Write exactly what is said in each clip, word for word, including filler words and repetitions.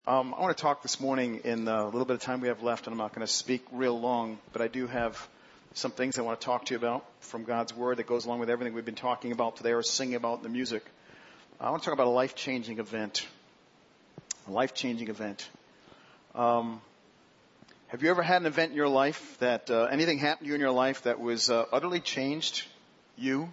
Um, I want to talk this morning in the little bit of time we have left, and I'm not going to speak real long, but I do have some things I want to talk to you about from God's Word that goes along with everything we've been talking about today or singing about in the music. I want to talk about a life-changing event. A life-changing event. Um, have you ever had an event in your life that, uh, anything happened to you in your life that was uh, utterly changed you?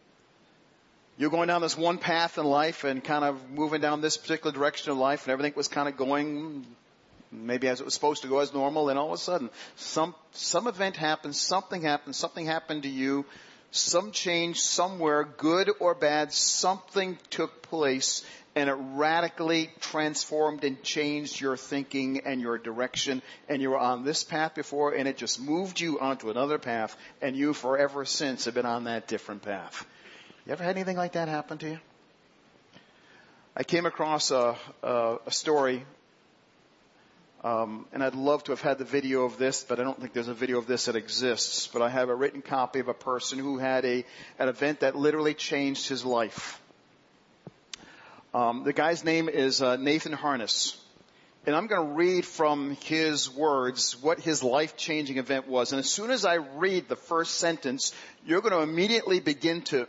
You're going down this one path in life and kind of moving down this particular direction of life, and everything was kind of going maybe as it was supposed to go, as normal, and all of a sudden some some event happened, something happened, something happened to you, some change somewhere, good or bad, something took place, and it radically transformed and changed your thinking and your direction, and you were on this path before, and it just moved you onto another path, and you forever since have been on that different path. You ever had anything like that happen to you? I came across a, a, a story, um, and I'd love to have had the video of this, but I don't think there's a video of this that exists. But I have a written copy of a person who had a an event that literally changed his life. Um, the guy's name is uh, Nathan Harness. And I'm going to read from his words what his life-changing event was. And as soon as I read the first sentence, you're going to immediately begin to...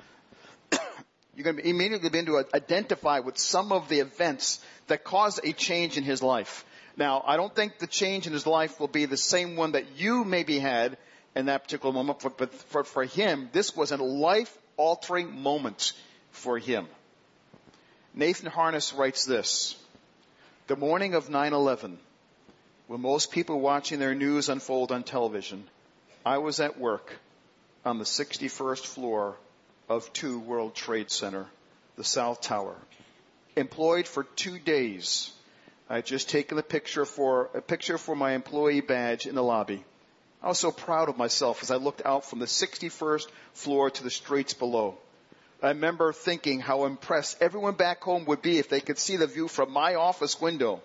You're going to immediately begin to identify with some of the events that caused a change in his life. Now, I don't think the change in his life will be the same one that you maybe had in that particular moment, but for, for him, this was a life-altering moment for him. Nathan Harness writes this: the morning of nine eleven, when most people were watching their news unfold on television, I was at work on the sixty-first floor of two World Trade Center, the South Tower. Employed for two days. I had just taken a picture for a picture for my employee badge in the lobby. I was so proud of myself as I looked out from the sixty-first floor to the streets below. I remember thinking how impressed everyone back home would be if they could see the view from my office window.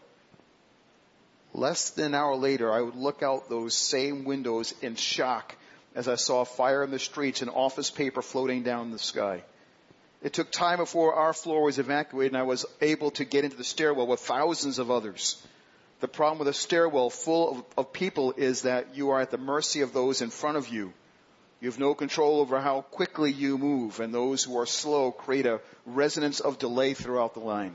Less than an hour later, I would look out those same windows in shock as I saw fire in the streets and office paper floating down the sky. It took time before our floor was evacuated and I was able to get into the stairwell with thousands of others. The problem with a stairwell full of, of people is that you are at the mercy of those in front of you. You have no control over how quickly you move, and those who are slow create a resonance of delay throughout the line.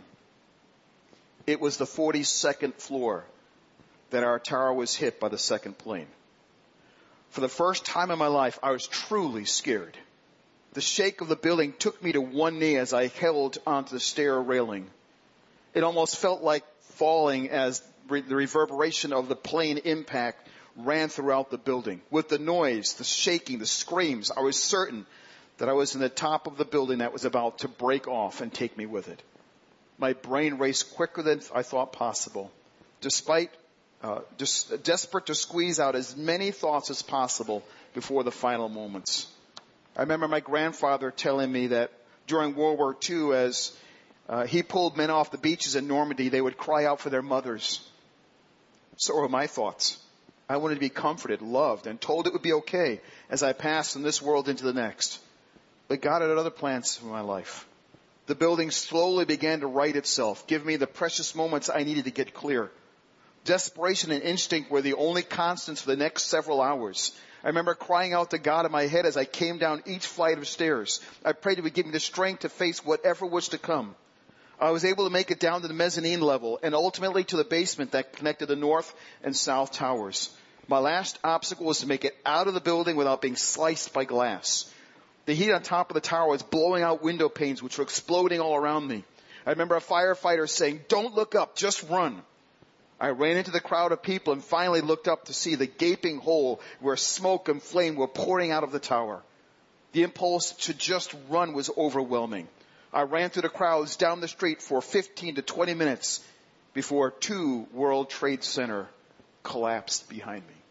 It was the forty-second floor that our tower was hit by the second plane. For the first time in my life, I was truly scared. The shake of the building took me to one knee as I held onto the stair railing. It almost felt like falling as re- the reverberation of the plane impact ran throughout the building. With the noise, the shaking, the screams, I was certain that I was in the top of the building that was about to break off and take me with it. My brain raced quicker than I thought possible. Despite Uh, just desperate to squeeze out as many thoughts as possible before the final moments. I remember my grandfather telling me that during World War Two, as uh, he pulled men off the beaches in Normandy, they would cry out for their mothers. So were my thoughts. I wanted to be comforted, loved, and told it would be okay as I passed from this world into the next. But God had other plans for my life. The building slowly began to right itself, giving me the precious moments I needed to get clear. Desperation and instinct were the only constants for the next several hours. I remember crying out to God in my head as I came down each flight of stairs. I prayed He would give me the strength to face whatever was to come. I was able to make it down to the mezzanine level and ultimately to the basement that connected the north and south towers. My last obstacle was to make it out of the building without being sliced by glass. The heat on top of the tower was blowing out window panes which were exploding all around me. I remember a firefighter saying, "Don't look up, just run." I ran into the crowd of people and finally looked up to see the gaping hole where smoke and flame were pouring out of the tower. The impulse to just run was overwhelming. I ran through the crowds down the street for fifteen to twenty minutes before two World Trade Center collapsed behind me.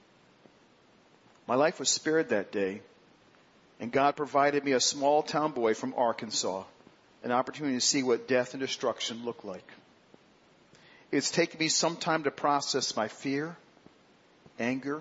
My life was spared that day, and God provided me, a small town boy from Arkansas, an opportunity to see what death and destruction looked like. It's taken me some time to process my fear, anger,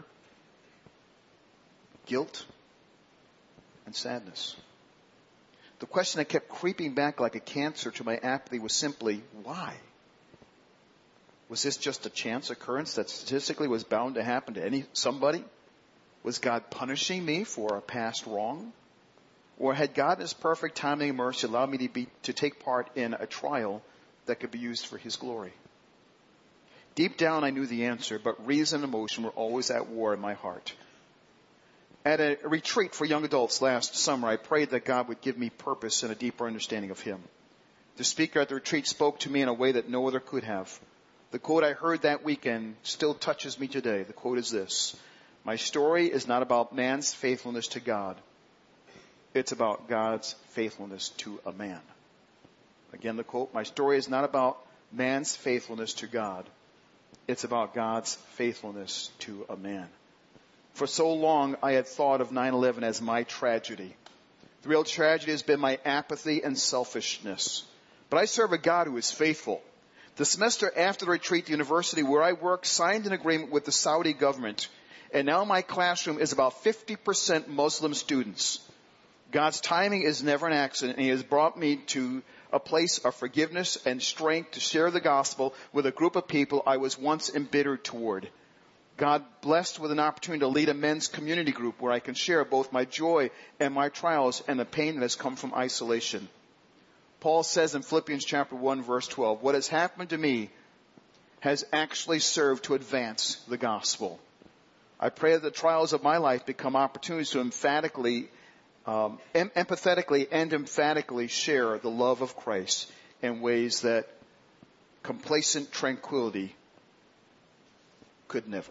guilt, and sadness. The question that kept creeping back like a cancer to my apathy was simply, why? Was this just a chance occurrence that statistically was bound to happen to any somebody? Was God punishing me for a past wrong? Or had God in his perfect timing and mercy allowed me to be, to take part in a trial that could be used for his glory? Deep down I knew the answer, but reason and emotion were always at war in my heart. At a retreat for young adults last summer, I prayed that God would give me purpose and a deeper understanding of him. The speaker at the retreat spoke to me in a way that no other could have. The quote I heard that weekend still touches me today. The quote is this: "My story is not about man's faithfulness to God. It's about God's faithfulness to a man." Again, the quote, "My story is not about man's faithfulness to God. It's about God's faithfulness to a man." For so long, I had thought of nine eleven as my tragedy. The real tragedy has been my apathy and selfishness. But I serve a God who is faithful. The semester after the retreat, the university where I work signed an agreement with the Saudi government, and now my classroom is about fifty percent Muslim students. God's timing is never an accident, and he has brought me to a place of forgiveness and strength to share the gospel with a group of people I was once embittered toward. God blessed with an opportunity to lead a men's community group where I can share both my joy and my trials and the pain that has come from isolation. Paul says in Philippians chapter one, verse twelve, "What has happened to me has actually served to advance the gospel." I pray that the trials of my life become opportunities to emphatically Um, em- empathetically and emphatically share the love of Christ in ways that complacent tranquility could never.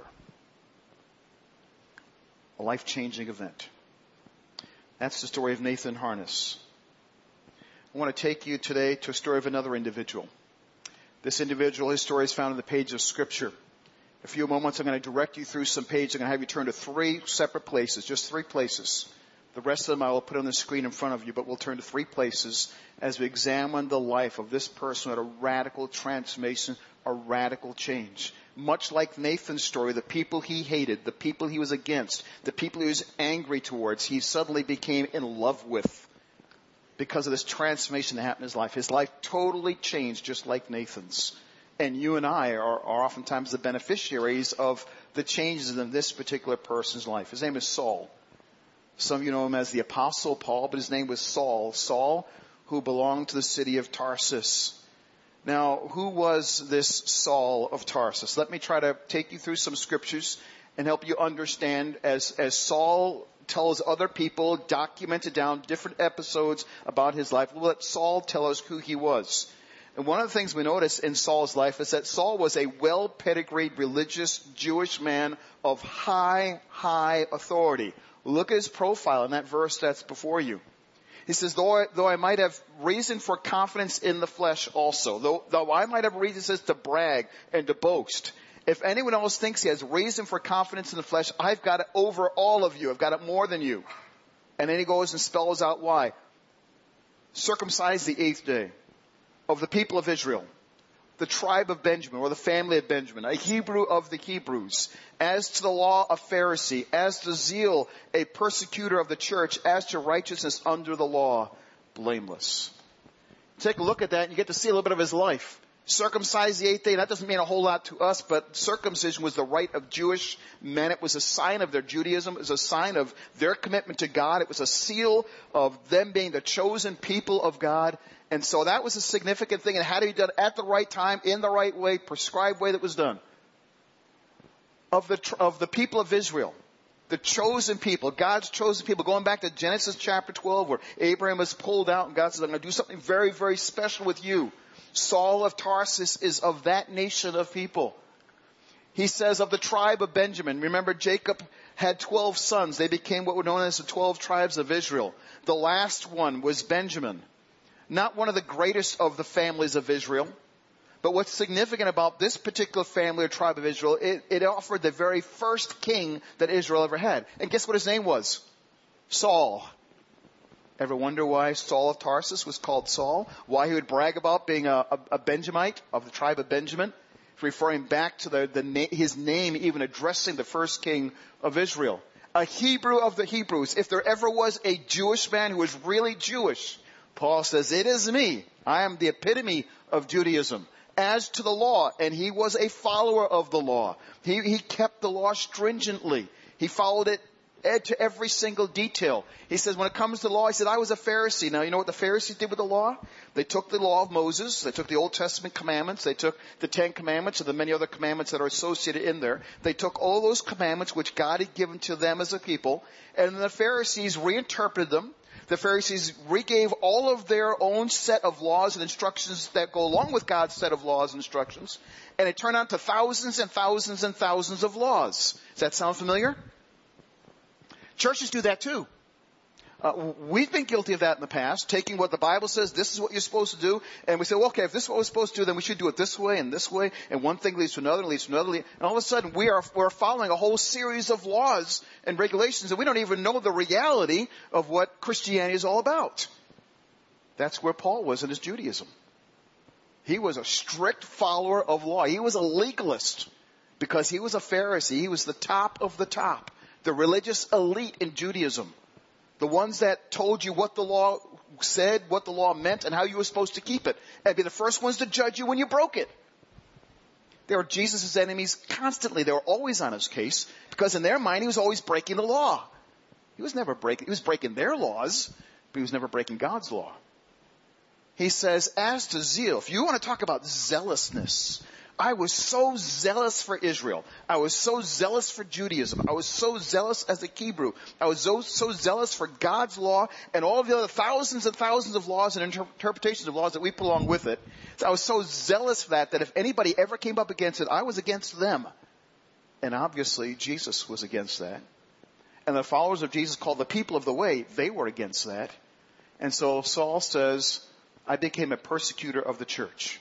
A life-changing event. That's the story of Nathan Harness. I want to take you today to a story of another individual. This individual, his story is found in the page of Scripture. In a few moments, I'm going to direct you through some pages. I'm going to have you turn to three separate places, just three places. The rest of them I will put on the screen in front of you, but we'll turn to three places as we examine the life of this person who had a radical transformation, a radical change. Much like Nathan's story, the people he hated, the people he was against, the people he was angry towards, he suddenly became in love with because of this transformation that happened in his life. His life totally changed, just like Nathan's. And you and I are, are oftentimes the beneficiaries of the changes in this particular person's life. His name is Saul. Some of you know him as the Apostle Paul, but his name was Saul. Saul, who belonged to the city of Tarsus. Now, who was this Saul of Tarsus? Let me try to take you through some scriptures and help you understand as, as Saul tells other people, documented down different episodes about his life. We'll let Saul tell us who he was. And one of the things we notice in Saul's life is that Saul was a well-pedigreed religious Jewish man of high, high authority. Look at his profile in that verse that's before you. He says, though I, though I might have reason for confidence in the flesh also, though, though I might have reason, says, to brag and to boast. If anyone else thinks he has reason for confidence in the flesh, I've got it over all of you. I've got it more than you. And then he goes and spells out why. Circumcised the eighth day of the people of Israel, the tribe of Benjamin, or the family of Benjamin, a Hebrew of the Hebrews, as to the law, a Pharisee, as to zeal, a persecutor of the church, as to righteousness under the law, blameless. Take a look at that and you get to see a little bit of his life. Circumcised the eighth day, that doesn't mean a whole lot to us, but circumcision was the rite of Jewish men. It was a sign of their Judaism. It was a sign of their commitment to God. It was a seal of them being the chosen people of God. And so that was a significant thing. And had to be done at the right time, in the right way, prescribed way that was done. Of the, of the people of Israel, the chosen people, God's chosen people, going back to Genesis chapter twelve, where Abraham was pulled out and God says, I'm going to do something very, very special with you. Saul of Tarsus is of that nation of people. He says of the tribe of Benjamin. Remember, Jacob had twelve sons. They became what were known as the twelve tribes of Israel. The last one was Benjamin. Not one of the greatest of the families of Israel. But what's significant about this particular family or tribe of Israel, it, it offered the very first king that Israel ever had. And guess what his name was? Saul. Ever wonder why Saul of Tarsus was called Saul? Why he would brag about being a, a, a Benjamite of the tribe of Benjamin? Referring back to the, the na- his name, even addressing the first king of Israel. A Hebrew of the Hebrews. If there ever was a Jewish man who was really Jewish, Paul says, it is me. I am the epitome of Judaism. as to the law. And he was a follower of the law. He, he kept the law stringently. He followed it to every single detail. He says, when it comes to law, he said, I was a Pharisee. Now, you know what the Pharisees did with the law? They took the law of Moses. They took the Old Testament commandments. They took the Ten Commandments and the many other commandments that are associated in there. They took all those commandments which God had given to them as a people, and the Pharisees reinterpreted them. The Pharisees regave all of their own set of laws and instructions that go along with God's set of laws and instructions, and it turned out to thousands and thousands and thousands of laws. Does that sound familiar? Churches do that too. Uh, we've been guilty of that in the past, taking what the Bible says, this is what you're supposed to do, and we say, well, okay, if this is what we're supposed to do, then we should do it this way and this way, and one thing leads to another, leads to another, and all of a sudden we are we're following a whole series of laws and regulations, and we don't even know the reality of what Christianity is all about. That's where Paul was in his Judaism. He was a strict follower of law. He was a legalist because he was a Pharisee. He was the top of the top. The religious elite in Judaism. The ones that told you what the law said, what the law meant, and how you were supposed to keep it. And be the first ones to judge you when you broke it. They were Jesus' enemies constantly. They were always on his case because in their mind he was always breaking the law. He was never breaking, he was breaking their laws, but he was never breaking God's law. He says, as to zeal, if you want to talk about zealousness, I was so zealous for Israel. I was so zealous for Judaism. I was so zealous as a Hebrew. I was so, so zealous for God's law and all of the other thousands and thousands of laws and inter- interpretations of laws that we put along with it. So I was so zealous for that that if anybody ever came up against it, I was against them. And obviously, Jesus was against that. And the followers of Jesus, called the people of the way, they were against that. And so Saul says, I became a persecutor of the church.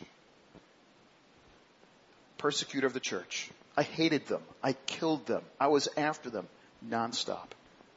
Persecutor of the church. I hated them. I killed them. I was after them nonstop.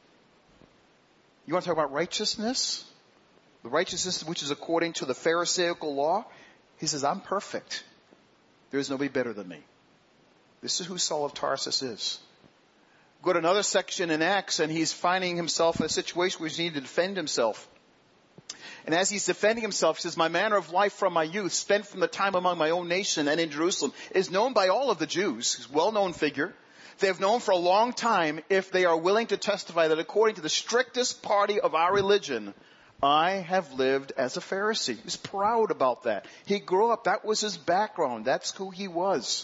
You want to talk about righteousness? The righteousness which is according to the Pharisaical law? He says, I'm perfect. There is nobody better than me. This is who Saul of Tarsus is. Go to another section in Acts and he's finding himself in a situation where he needs to defend himself. And as he's defending himself, he says, my manner of life from my youth, spent from the time among my own nation and in Jerusalem, is known by all of the Jews. He's a well-known figure. They have known for a long time, if they are willing to testify, that according to the strictest party of our religion, I have lived as a Pharisee. He's proud about that. He grew up. That was his background. That's who he was.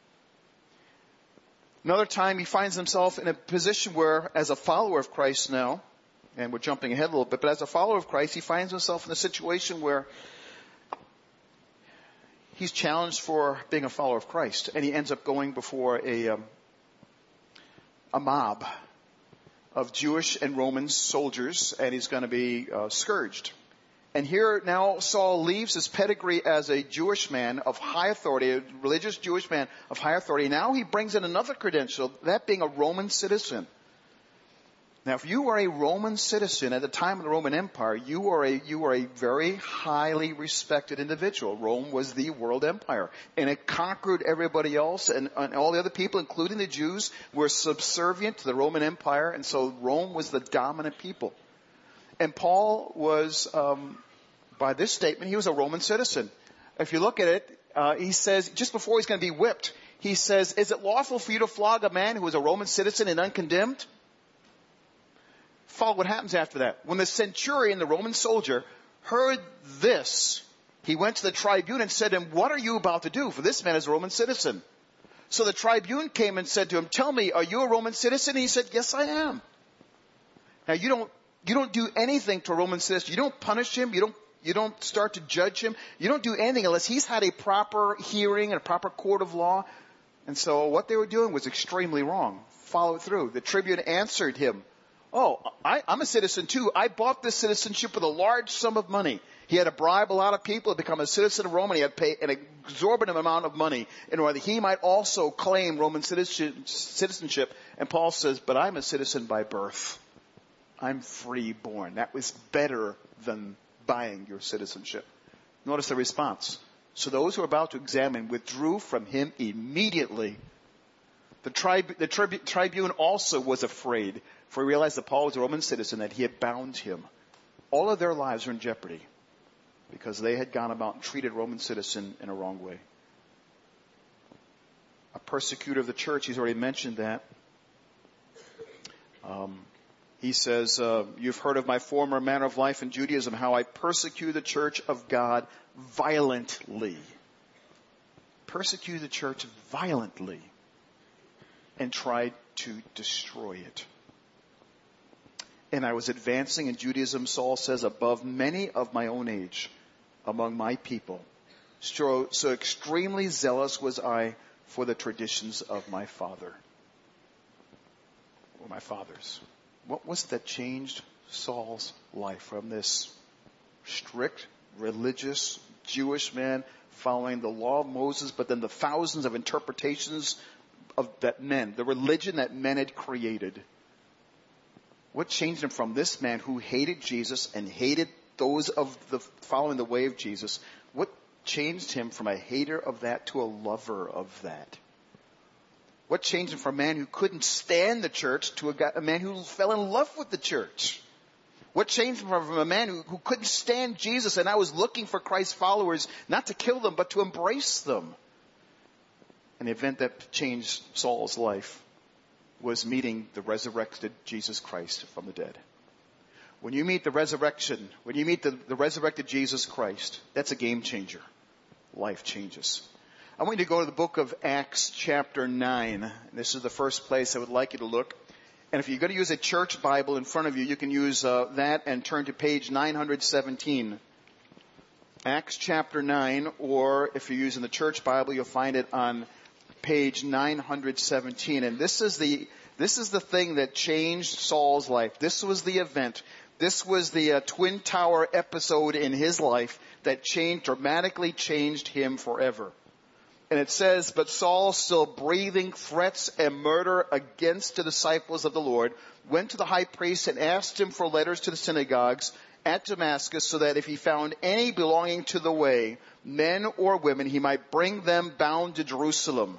Another time he finds himself in a position where, as a follower of Christ now, and we're jumping ahead a little bit, but as a follower of Christ, he finds himself in a situation where he's challenged for being a follower of Christ. And he ends up going before a, um, a mob of Jewish and Roman soldiers, and he's going to be uh, scourged. And here now Saul leaves his pedigree as a Jewish man of high authority, a religious Jewish man of high authority. Now he brings in another credential, that being a Roman citizen. Now, if you were a Roman citizen at the time of the Roman Empire, you were a, you were a very highly respected individual. Rome was the world empire. And it conquered everybody else, and, and all the other people, including the Jews, were subservient to the Roman Empire. And so Rome was the dominant people. And Paul was, um, by this statement, he was a Roman citizen. If you look at it, uh, he says, just before he's going to be whipped, he says, is it lawful for you to flog a man who is a Roman citizen and uncondemned? Follow what happens after that. When the centurion, the Roman soldier, heard this, he went to the tribune and said to him, what are you about to do? For this man is a Roman citizen. So the tribune came and said to him, tell me, are you a Roman citizen? And he said, yes, I am. Now you don't, you don't do anything to a Roman citizen. You don't punish him. You don't, you don't start to judge him. You don't do anything unless he's had a proper hearing and a proper court of law. And so what they were doing was extremely wrong. Follow it through. The tribune answered him, oh, I, I'm a citizen too. I bought this citizenship with a large sum of money. He had to bribe a lot of people to become a citizen of Rome, and he had to pay an exorbitant amount of money in order that he might also claim Roman citizenship. And Paul says, but I'm a citizen by birth. I'm free-born. That was better than buying your citizenship. Notice the response. So those who were about to examine withdrew from him immediately. The, trib- the trib- tribune also was afraid, for he realized that Paul was a Roman citizen, that he had bound him. All of their lives were in jeopardy because they had gone about and treated a Roman citizen in a wrong way. persecutor of the church. He's already mentioned that. Um, he says, uh, you've heard of my former manner of life in Judaism, how I persecuted the church of God violently. Persecuted the church violently and tried to destroy it. And I was advancing in Judaism, Saul says, above many of my own age among my people. So, so extremely zealous was I for the traditions of my father. Or my fathers. What was it that changed Saul's life from this strict, religious, Jewish man following the law of Moses, but then the thousands of interpretations of that men, the religion that men had created? What changed him from this man who hated Jesus and hated those of the following the way of Jesus? What changed him from a hater of that to a lover of that? What changed him from a man who couldn't stand the church to a, guy, a man who fell in love with the church? What changed him from a man who, who couldn't stand Jesus and I was looking for Christ's followers, not to kill them, but to embrace them? An event that changed Saul's life was meeting the resurrected Jesus Christ from the dead. When you meet the resurrection, when you meet the, the resurrected Jesus Christ, that's a game changer. Life changes. I want you to go to the book of Acts chapter nine. This is the first place I would like you to look. And if you're going to use a church Bible in front of you, you can use uh, that and turn to page nine seventeen. Acts chapter nine, or if you're using the church Bible, you'll find it on page nine seventeen. And this is the this is the thing that changed Saul's life. This was the event. This was the uh, Twin Tower episode in his life that changed, dramatically changed him forever. And it says, but Saul, still breathing threats and murder against the disciples of the Lord, went to the high priest and asked him for letters to the synagogues at Damascus, so that if he found any belonging to the way, men or women, he might bring them bound to Jerusalem.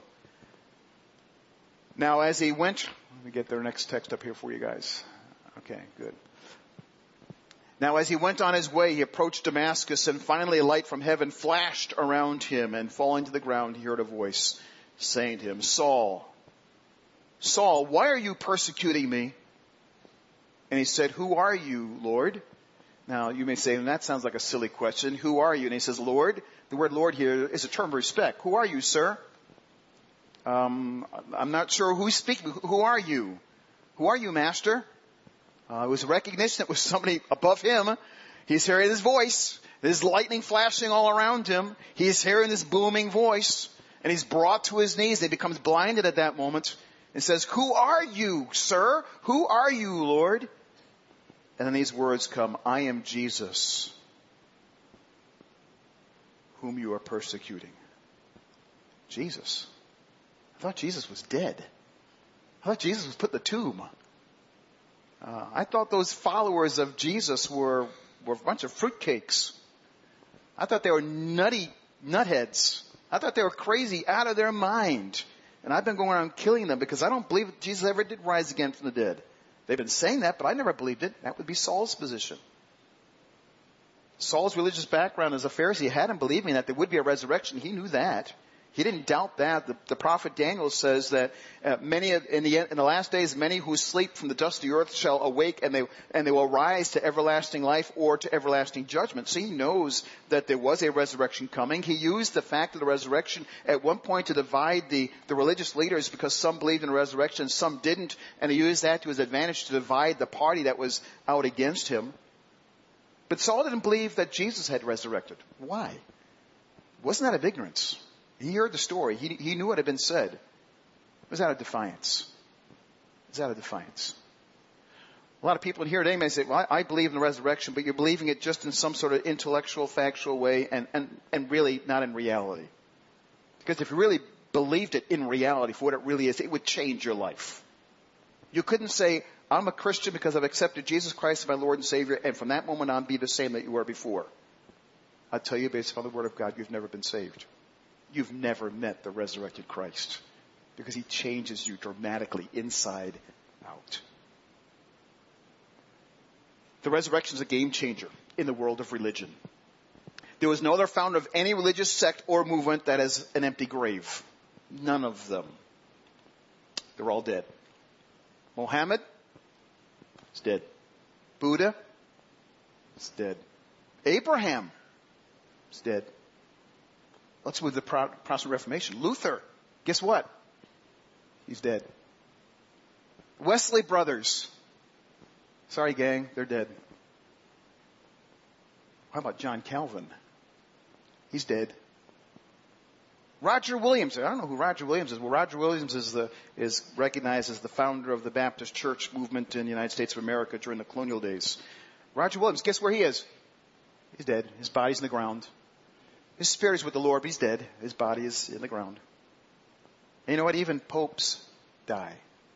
Now as he went, let me get their next text up here for you guys. Okay, good. Now as he went on his way, he approached Damascus, and finally a light from heaven flashed around him, and falling to the ground, he heard a voice saying to him, Saul, Saul, why are you persecuting me? And he said, who are you, Lord? Now you may say, that sounds like a silly question. Who are you? And he says, Lord. The word Lord here is a term of respect. Who are you, sir? Um, I'm not sure who's speaking. Who are you? Who are you, master? Uh, it was a recognition that was somebody above him. He's hearing his voice. There's lightning flashing all around him. He's hearing this booming voice. And he's brought to his knees. And he becomes blinded at that moment. And says, who are you, sir? Who are you, Lord? And then these words come, I am Jesus, whom you are persecuting. Jesus. I thought Jesus was dead. I thought Jesus was put in the tomb. Uh, I thought those followers of Jesus were, were a bunch of fruitcakes. I thought they were nutty nutheads. I thought they were crazy out of their mind. And I've been going around killing them because I don't believe that Jesus ever did rise again from the dead. They've been saying that, but I never believed it. That would be Saul's position. Saul's religious background as a Pharisee had him believing that there would be a resurrection. He knew that. He didn't doubt that. The, the prophet Daniel says that uh, many in the in the last days, many who sleep from the dust of the earth shall awake, and they and they will rise to everlasting life or to everlasting judgment. So he knows that there was a resurrection coming. He used the fact of the resurrection at one point to divide the the religious leaders, because some believed in the resurrection, some didn't, and he used that to his advantage to divide the party that was out against him. But Saul didn't believe that Jesus had resurrected. Why? It wasn't out of ignorance. He heard the story. He, he knew what had been said. It was out of defiance. It was out of defiance. A lot of people in here today may say, well, I, I believe in the resurrection, but you're believing it just in some sort of intellectual, factual way, and, and, and really not in reality. Because if you really believed it in reality for what it really is, it would change your life. You couldn't say, I'm a Christian because I've accepted Jesus Christ as my Lord and Savior, and from that moment on be the same that you were before. I tell you, based upon the Word of God, you've never been saved. You've never met the resurrected Christ, because He changes you dramatically inside out. The resurrection is a game changer in the world of religion. There was no other founder of any religious sect or movement that has an empty grave. None of them. They're all dead. Muhammad is dead. Buddha is dead. Abraham is dead. Let's move to the Protestant Reformation. Luther, guess what? He's dead. Wesley brothers. Sorry, gang, they're dead. How about John Calvin? He's dead. Roger Williams. I don't know who Roger Williams is. Well, Roger Williams is the is recognized as the founder of the Baptist Church movement in the United States of America during the colonial days. Roger Williams, guess where he is? He's dead. His body's in the ground. His spirit is with the Lord, but he's dead. His body is in the ground. And you know what? Even popes die.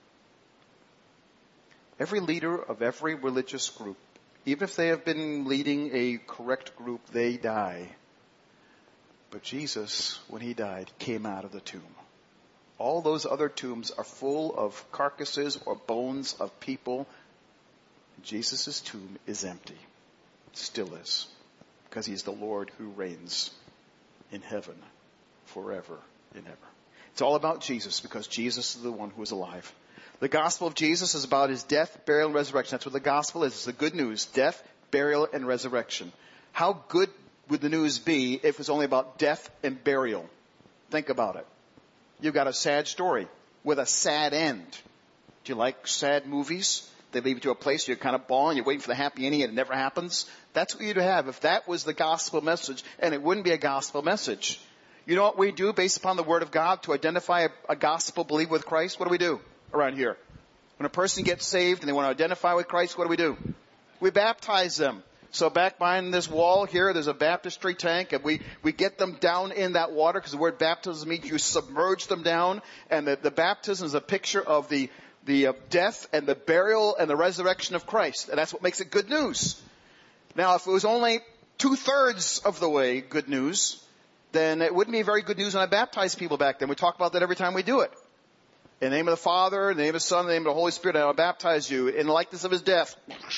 Every leader of every religious group, even if they have been leading a correct group, they die. But Jesus, when he died, came out of the tomb. All those other tombs are full of carcasses or bones of people. Jesus' tomb is empty. Still is. Because he's the Lord who reigns in heaven forever and ever. It's all about Jesus because Jesus is the one who is alive. The gospel of Jesus is about his death, burial, and resurrection. That's what the gospel is. It's the good news. Death, burial, and resurrection. How good would the news be if it was only about death and burial? Think about it. You've got a sad story with a sad end. Do you like sad movies? They leave you to a place you're kind of bawling, you're waiting for the happy ending and it never happens. That's what you'd have if that was the gospel message, and it wouldn't be a gospel message. You know what we do based upon the word of God to identify a, a gospel believer with Christ? What do we do around here? When a person gets saved and they want to identify with Christ, what do we do? We baptize them. So back behind this wall here, there's a baptistry tank, and we, we get them down in that water because the word baptism means you submerge them down, and the, the baptism is a picture of the, the uh, death and the burial and the resurrection of Christ. And that's what makes it good news. Now, if it was only two-thirds of the way good news, then it wouldn't be very good news when I baptize people back then. We talk about that every time we do it. In the name of the Father, in the name of the Son, in the name of the Holy Spirit, I will baptize you in the likeness of his death.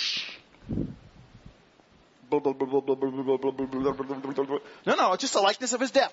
No, no, just the likeness of his death.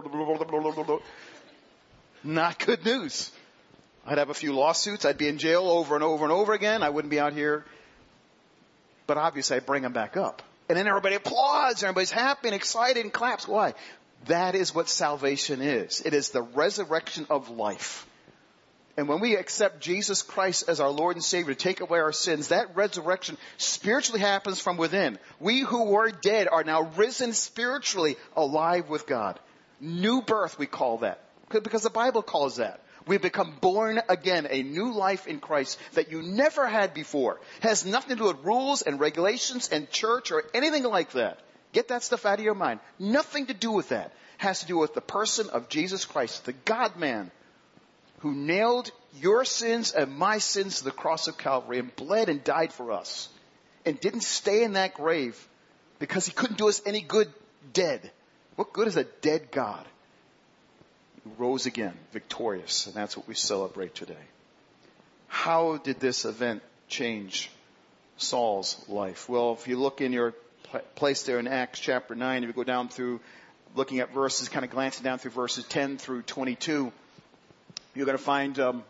Not good news. I'd have a few lawsuits. I'd be in jail over and over and over again. I wouldn't be out here. But obviously, I bring them back up. And then everybody applauds. Everybody's happy and excited and claps. Why? That is what salvation is. It is the resurrection of life. And when we accept Jesus Christ as our Lord and Savior to take away our sins, that resurrection spiritually happens from within. We who were dead are now risen spiritually, alive with God. New birth, we call that. Because the Bible calls that. We become born again, a new life in Christ that you never had before. It has nothing to do with rules and regulations and church or anything like that. Get that stuff out of your mind. Nothing to do with that. It has to do with the person of Jesus Christ, the God-man, who nailed your sins and my sins to the cross of Calvary and bled and died for us and didn't stay in that grave because he couldn't do us any good dead. What good is a dead God? He rose again, victorious, and that's what we celebrate today. How did this event change Saul's life? Well, if you look in your place there in Acts chapter nine, if you go down through looking at verses, kind of glancing down through verses ten through twenty-two, you're going to find, um,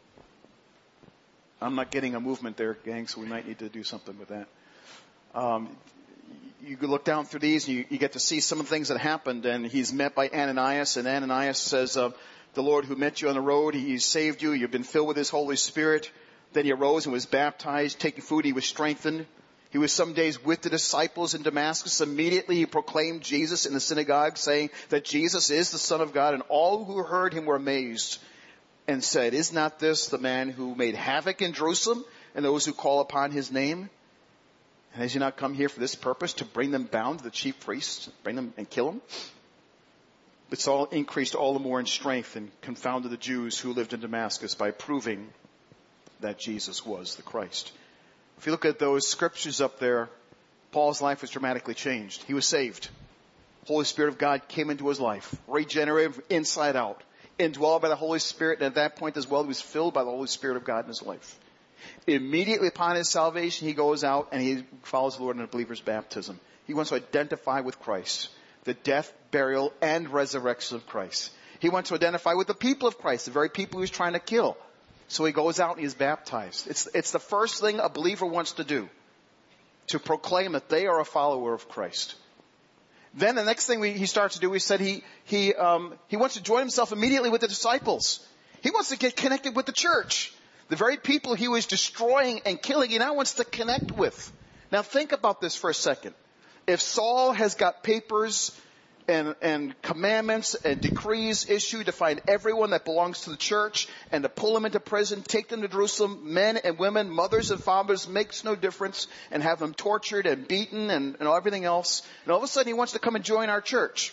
I'm not getting a movement there, gang, so we might need to do something with that. Um, you can look down through these and you, you get to see some of the things that happened, and he's met by Ananias, and Ananias says, uh, the Lord who met you on the road, he saved you, you've been filled with his Holy Spirit. Then he arose and was baptized, taking food, he was strengthened. He was some days with the disciples in Damascus. Immediately he proclaimed Jesus in the synagogue, saying that Jesus is the Son of God, and all who heard him were amazed and said, is not this the man who made havoc in Jerusalem and those who call upon his name? And has he not come here for this purpose, to bring them bound to the chief priests, bring them and kill them? But Saul increased all the more in strength and confounded the Jews who lived in Damascus by proving that Jesus was the Christ. If you look at those scriptures up there, Paul's life was dramatically changed. He was saved. Holy Spirit of God came into his life, regenerated from inside out, indwelled by the Holy Spirit, and at that point as well, he was filled by the Holy Spirit of God in his life. Immediately upon his salvation, he goes out and he follows the Lord in a believer's baptism. He wants to identify with Christ, the death, burial, and resurrection of Christ. He wants to identify with the people of Christ, the very people he was trying to kill. So he goes out and he's baptized. It's, it's the first thing a believer wants to do, to proclaim that they are a follower of Christ. Then the next thing we, he starts to do, he said he, he, um, he wants to join himself immediately with the disciples. He wants to get connected with the church. The very people he was destroying and killing, he now wants to connect with. Now think about this for a second. If Saul has got papers and, and commandments and decrees issued to find everyone that belongs to the church and to pull them into prison, take them to Jerusalem, men and women, mothers and fathers, makes no difference, and have them tortured and beaten and, and everything else. And all of a sudden he wants to come and join our church.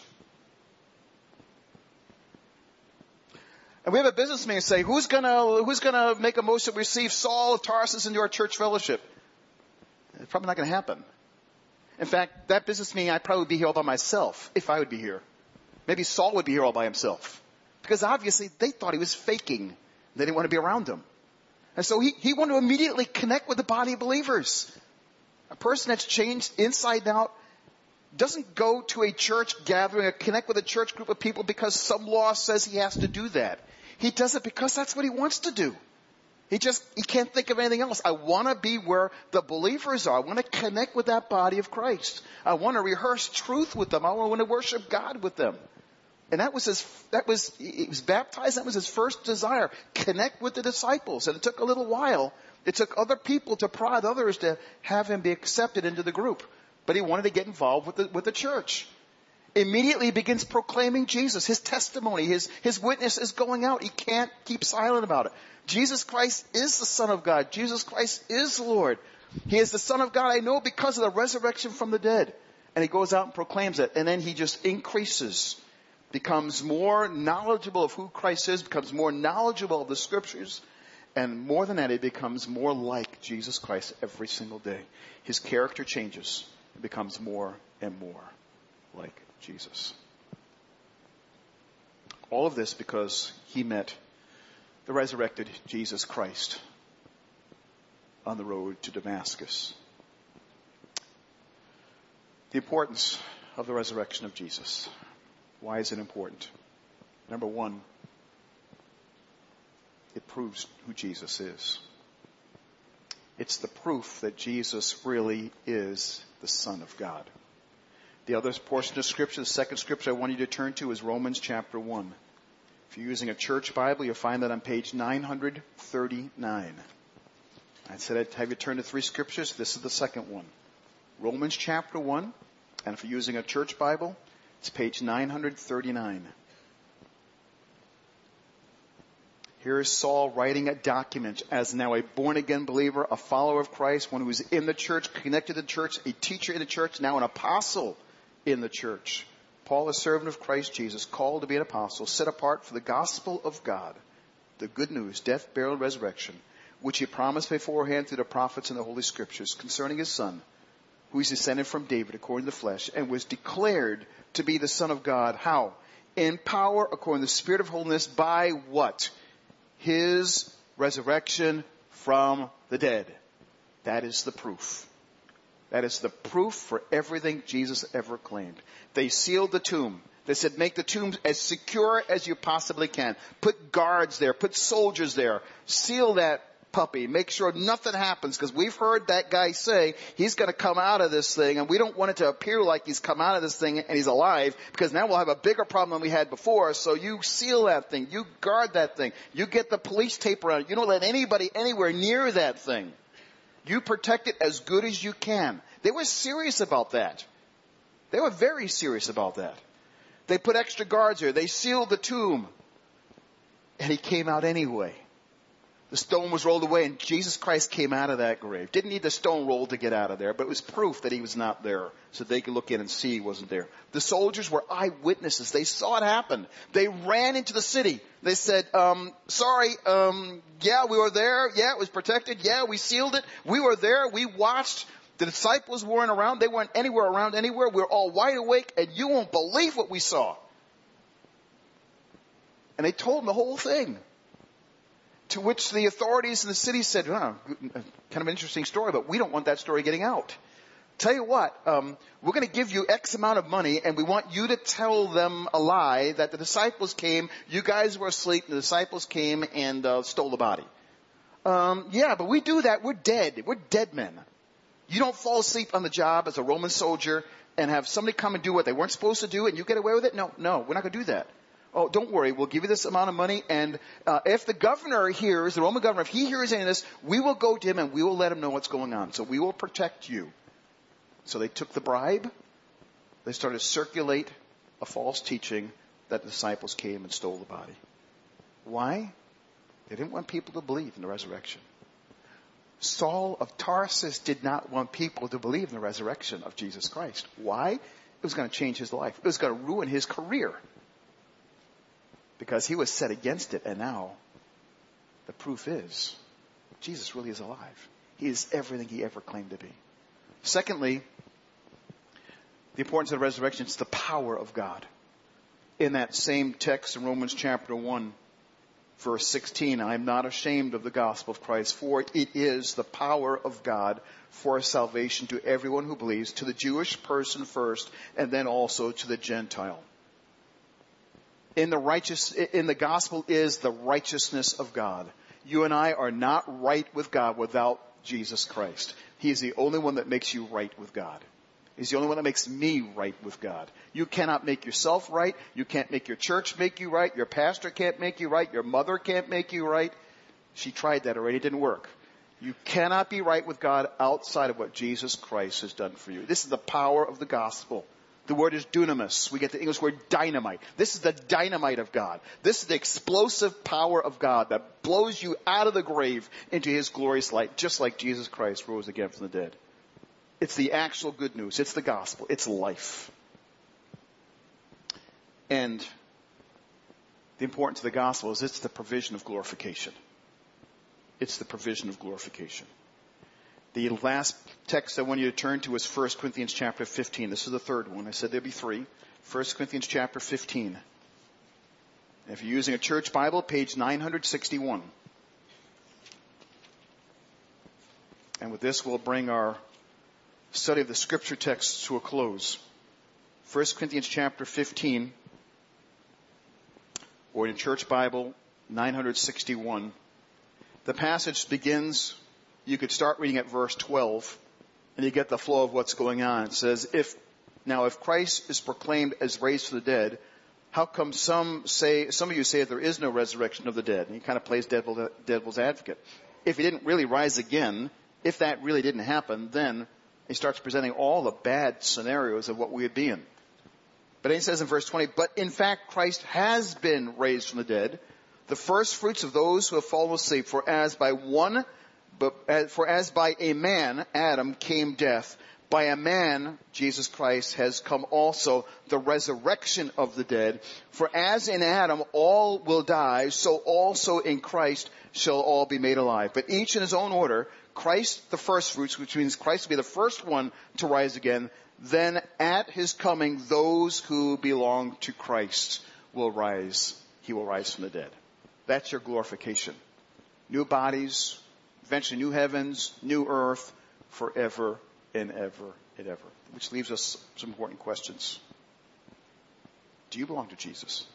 And we have a businessman say, who's gonna, who's gonna make a motion to receive Saul of Tarsus into our church fellowship? It's probably not gonna happen. In fact, that business meeting, I'd probably be here all by myself, if I would be here. Maybe Saul would be here all by himself. Because obviously they thought he was faking. They didn't want to be around him. And so he, he wanted to immediately connect with the body of believers. A person that's changed inside and out doesn't go to a church gathering or connect with a church group of people because some law says he has to do that. He does it because that's what he wants to do. He just, he can't think of anything else. I want to be where the believers are. I want to connect with that body of Christ. I want to rehearse truth with them. I want to worship God with them. And that was his, that was, he was baptized. That was his first desire. Connect with the disciples. And it took a little while. It took other people to prod others to have him be accepted into the group. But he wanted to get involved with the, with the church. Immediately he begins proclaiming Jesus. His testimony, his, his witness is going out. He can't keep silent about it. Jesus Christ is the Son of God. Jesus Christ is the Lord. He is the Son of God, I know, because of the resurrection from the dead. And he goes out and proclaims it. And then he just increases, becomes more knowledgeable of who Christ is, becomes more knowledgeable of the Scriptures. And more than that, he becomes more like Jesus Christ every single day. His character changes. It becomes more and more like Jesus. All of this because he met the resurrected Jesus Christ on the road to Damascus. The importance of the resurrection of Jesus. Why is it important? Number one, it proves who Jesus is. It's the proof that Jesus really is the Son of God. The other portion of Scripture, the second Scripture I want you to turn to is Romans chapter one. If you're using a church Bible, you'll find that on page nine thirty-nine. I said I'd have you turn to three Scriptures. This is the second one. Romans chapter one. And if you're using a church Bible, it's page nine thirty-nine. Here is Saul writing a document as now a born-again believer, a follower of Christ, one who is in the church, connected to the church, a teacher in the church, now an apostle in the church. Paul, a servant of Christ Jesus, called to be an apostle, set apart for the gospel of God, the good news, death, burial, and resurrection, which he promised beforehand through the prophets and the Holy Scriptures concerning his Son, who is descended from David according to the flesh, and was declared to be the Son of God. How? In power according to the Spirit of holiness by what? His resurrection from the dead. That is the proof. That is the proof for everything Jesus ever claimed. They sealed the tomb. They said, make the tomb as secure as you possibly can. Put guards there. Put soldiers there. Seal that puppy. Make sure nothing happens, because we've heard that guy say he's going to come out of this thing, and we don't want it to appear like he's come out of this thing and he's alive, because now we'll have a bigger problem than we had before. So you seal that thing. You guard that thing. You get the police tape around it. You don't let anybody anywhere near that thing. You protect it as good as you can. They were serious about that. They were very serious about that. They put extra guards there. They sealed the tomb. And he came out anyway. The stone was rolled away, and Jesus Christ came out of that grave. Didn't need the stone rolled to get out of there, but it was proof that he was not there, so they could look in and see he wasn't there. The soldiers were eyewitnesses. They saw it happen. They ran into the city. They said, um, sorry, um, yeah, we were there. Yeah, it was protected. Yeah, we sealed it. We were there. We watched. The disciples weren't around. They weren't anywhere around anywhere. We were all wide awake, and you won't believe what we saw. And they told them the whole thing. To which the authorities in the city said, oh, kind of an interesting story, but we don't want that story getting out. tell you what, um, we're going to give you X amount of money, and we want you to tell them a lie that the disciples came, you guys were asleep, and the disciples came and uh, stole the body. Um, yeah, but we do that. We're dead. We're dead men. You don't fall asleep on the job as a Roman soldier and have somebody come and do what they weren't supposed to do and you get away with it? No, no, we're not going to do that. Oh, don't worry. We'll give you this amount of money. And uh, if the governor hears, the Roman governor, if he hears any of this, we will go to him and we will let him know what's going on. So we will protect you. So they took the bribe. They started to circulate a false teaching that the disciples came and stole the body. Why? They didn't want people to believe in the resurrection. Saul of Tarsus did not want people to believe in the resurrection of Jesus Christ. Why? It was going to change his life. It was going to ruin his career. Because he was set against it. And now, the proof is, Jesus really is alive. He is everything he ever claimed to be. Secondly, the importance of the resurrection is the power of God. In that same text in Romans chapter one, verse sixteen, I am not ashamed of the gospel of Christ, for it is the power of God for salvation to everyone who believes, to the Jewish person first, and then also to the Gentile. In the righteous, in the gospel is the righteousness of God. You and I are not right with God without Jesus Christ. He is the only one that makes you right with God. He's the only one that makes me right with God. You cannot make yourself right. You can't make your church make you right. Your pastor can't make you right. Your mother can't make you right. She tried that already. It didn't work. You cannot be right with God outside of what Jesus Christ has done for you. This is the power of the gospel. The word is dunamis. We get the English word dynamite. This is the dynamite of God. This is the explosive power of God that blows you out of the grave into his glorious light, just like Jesus Christ rose again from the dead. It's the actual good news. It's the gospel. It's life. And the importance of the gospel is it's the provision of glorification. It's the provision of glorification. The last text I want you to turn to is First Corinthians chapter fifteen. This is the third one. I said there'd be three. First Corinthians chapter fifteen. If you're using a church Bible, page nine sixty-one. And with this, we'll bring our study of the scripture texts to a close. First Corinthians chapter fifteen, or in church Bible, nine sixty-one. The passage begins, you could start reading at verse twelve, and you get the flow of what's going on. It says, if, now if Christ is proclaimed as raised from the dead, how come some say, some of you say that there is no resurrection of the dead? And he kind of plays devil, devil's advocate. If he didn't really rise again, if that really didn't happen, then he starts presenting all the bad scenarios of what we would be in. But then he says in verse twenty, but in fact Christ has been raised from the dead, the first fruits of those who have fallen asleep. For as by one, but for as by a man, Adam, came death, by a man, Jesus Christ, has come also the resurrection of the dead. For as in Adam all will die, so also in Christ shall all be made alive. But each in his own order, Christ the first fruits, which means Christ will be the first one to rise again. Then at his coming, those who belong to Christ will rise. He will rise from the dead. That's your glorification. New bodies, eventually new heavens, new earth, forever and ever and ever. Which leaves us some important questions. Do you belong to Jesus?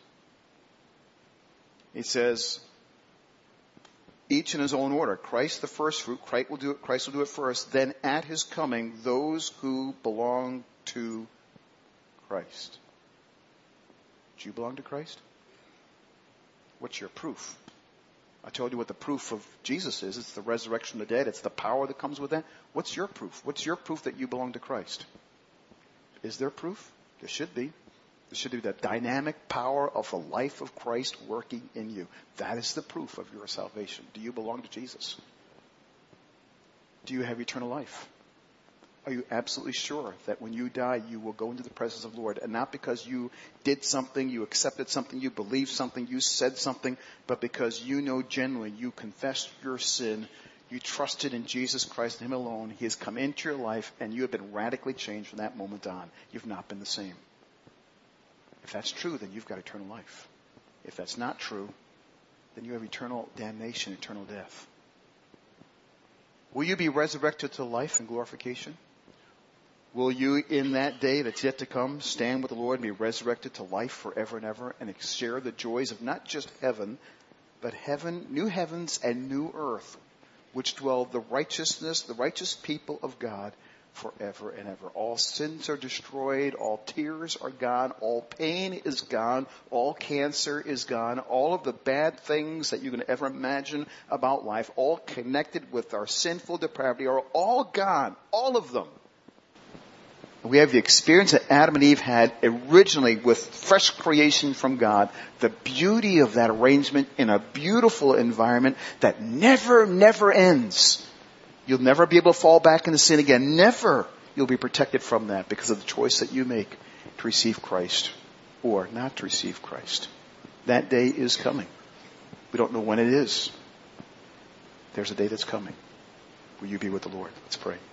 He says, each in his own order. Christ the first fruit. Christ will do it, Christ will do it first. Then at his coming, those who belong to Christ. Do you belong to Christ? What's your proof? I told you what the proof of Jesus is. It's the resurrection of the dead. It's the power that comes with that. What's your proof? What's your proof that you belong to Christ? Is there proof? There should be. There should be the dynamic power of the life of Christ working in you. That is the proof of your salvation. Do you belong to Jesus? Do you have eternal life? Are you absolutely sure that when you die, you will go into the presence of the Lord? And not because you did something, you accepted something, you believed something, you said something, but because you know genuinely you confessed your sin, you trusted in Jesus Christ and him alone. He has come into your life and you have been radically changed from that moment on. You've not been the same. If that's true, then you've got eternal life. If that's not true, then you have eternal damnation, eternal death. Will you be resurrected to life and glorification? Will you, in that day that's yet to come, stand with the Lord and be resurrected to life forever and ever and share the joys of not just heaven, but heaven, new heavens and new earth, which dwell the righteousness, the righteous people of God forever and ever. All sins are destroyed. All tears are gone. All pain is gone. All cancer is gone. All of the bad things that you can ever imagine about life, all connected with our sinful depravity, are all gone. All of them. We have the experience that Adam and Eve had originally with fresh creation from God. The beauty of that arrangement in a beautiful environment that never, never ends. You'll never be able to fall back into sin again. Never. You'll be protected from that because of the choice that you make to receive Christ or not to receive Christ. That day is coming. We don't know when it is. There's a day that's coming. Will you be with the Lord? Let's pray.